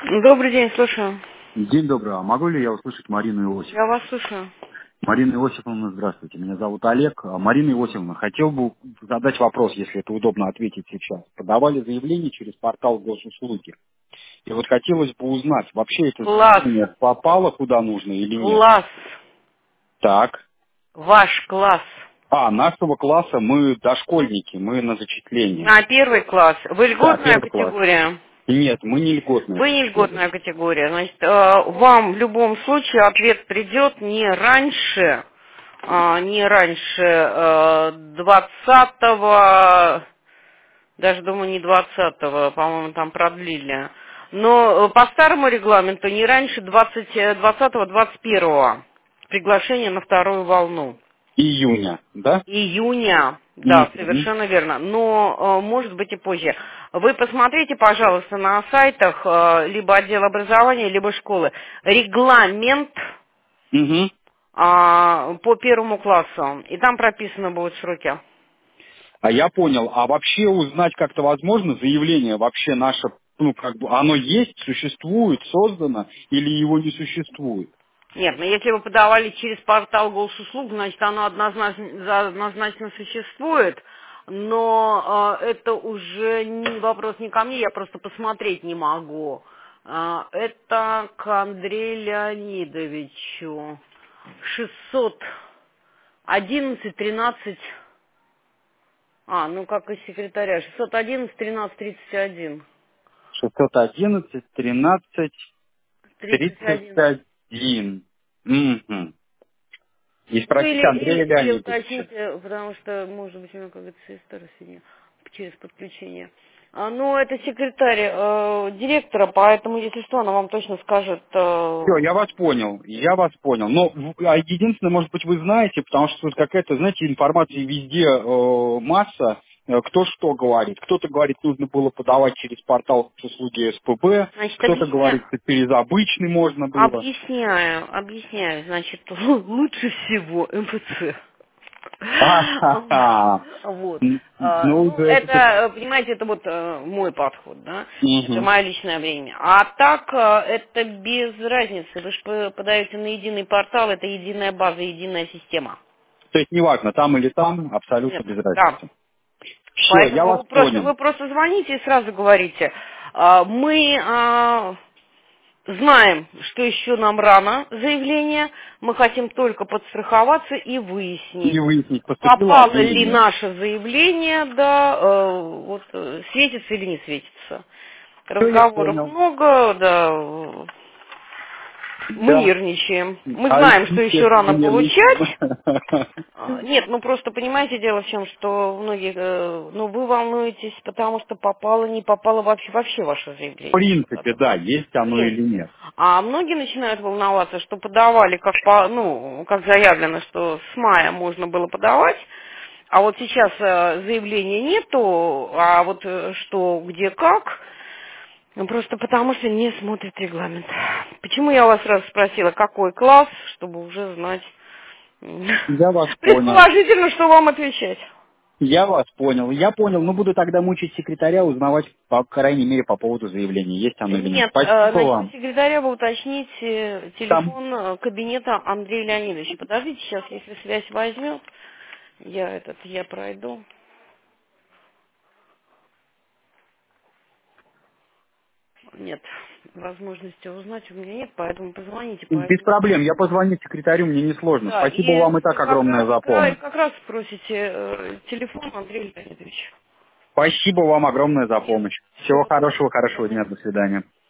Добрый день, слушаю. День добрый. А могу ли я услышать Марину Я Иосифовну? вас слушаю. Марина Иосифовна, здравствуйте. Меня зовут Олег. Марина Иосифовна, хотел бы задать вопрос, если это удобно ответить сейчас. Подавали заявление через портал госуслуги. И вот хотелось бы узнать, вообще это Класс. заявление попало куда нужно или нет? Класс. Так. Ваш класс. Нашего класса мы дошкольники, мы на зачисление. На первый класс. Вы Да, льготная первый класс. категория? Нет, мы не льготная Вы не категория. льготная категория. Значит, вам в любом случае ответ придет не раньше, двадцатого, даже думаю не двадцатого, по-моему, там продлили. Но по старому регламенту не раньше 20-21 приглашение на вторую волну. Июня, да? Июня, да, Мгм. совершенно верно. Но может быть и позже. Вы посмотрите, пожалуйста, на сайтах либо отдела образования, либо школы регламент Мгм. по первому классу. И там прописаны будут сроки. А я понял. А вообще узнать как-то возможно, заявление вообще наше, оно есть, существует, создано или его не существует? Нет, но если вы подавали через портал госуслуг, значит оно однозначно существует. Но это уже не вопрос не ко мне, я просто посмотреть не могу. Это к Андрею Леонидовичу. 611-13, ну как и секретаря, 611-13-31. 611, 13, 31. 31. Мгм. И Ну спросите Андрея или Леонидовича. уточните, потому что, может быть, у меня какая-то сестра сегодня через подключение. Ну, это секретарь директора, поэтому, если что, она вам точно скажет. Все, я вас понял. Но единственное, может быть, вы знаете, потому что тут какая-то, знаете, информации везде масса, кто что говорит. Кто-то говорит, нужно было подавать через портал услуги СПБ, Значит, кто-то говорит, что через обычный можно было. объясняю. Значит, лучше всего МФЦ. Ха-ха-ха. Вот. Ну, Ну, да, это... это, понимаете, это вот мой подход, да? Это Мгм. мое личное мнение. А так, это без разницы. Вы же подаете на единый портал, это единая база, единая система. То есть неважно, там или там, абсолютно Нет, без да. разницы. Все, я Поэтому вас понял. вы просто звоните и сразу говорите, мы знаем, что еще нам рано заявление, мы хотим только подстраховаться и И выяснить, выяснить, поступило попало оно или ли нет. наше заявление, да, светится или не светится. Все, я Разговоров понял. много, да, мы Да. нервничаем. Мы А знаем, что еще естественно, рано получать. нервничаем. Нет, ну просто понимаете, дело в чем, что многие, вы волнуетесь, потому что попало, не попало вообще ваше В заявление. принципе, да, есть В оно или принципе. нет. А многие начинают волноваться, что подавали, как заявлено, что с мая можно было подавать, а вот сейчас заявления нету, а вот что, где, как, просто потому что не смотрит регламент. Почему я у вас сразу спросила, какой класс, чтобы уже знать Я вас понял. предположительно, что вам отвечать. Я вас понял. Я понял. Ну, буду тогда мучить секретаря, узнавать, по крайней мере, по поводу заявления, есть оно или нет. Нет, Спасибо значит, у вам. секретаря вы уточните Там телефон кабинета Андрея Леонидовича. Подождите сейчас, если связь возьмет, я пройду. Нет, возможности узнать у меня нет, поэтому позвоните по без этому проблем. номеру. Я позвоню секретарю, мне несложно. Да, Спасибо вам и так огромное за помощь. как раз спросите телефон Андрея Леонидовича. Спасибо вам огромное за Не за помощь. что. Всего Всего доброго. хорошего, До хорошего свидания. дня. До свидания.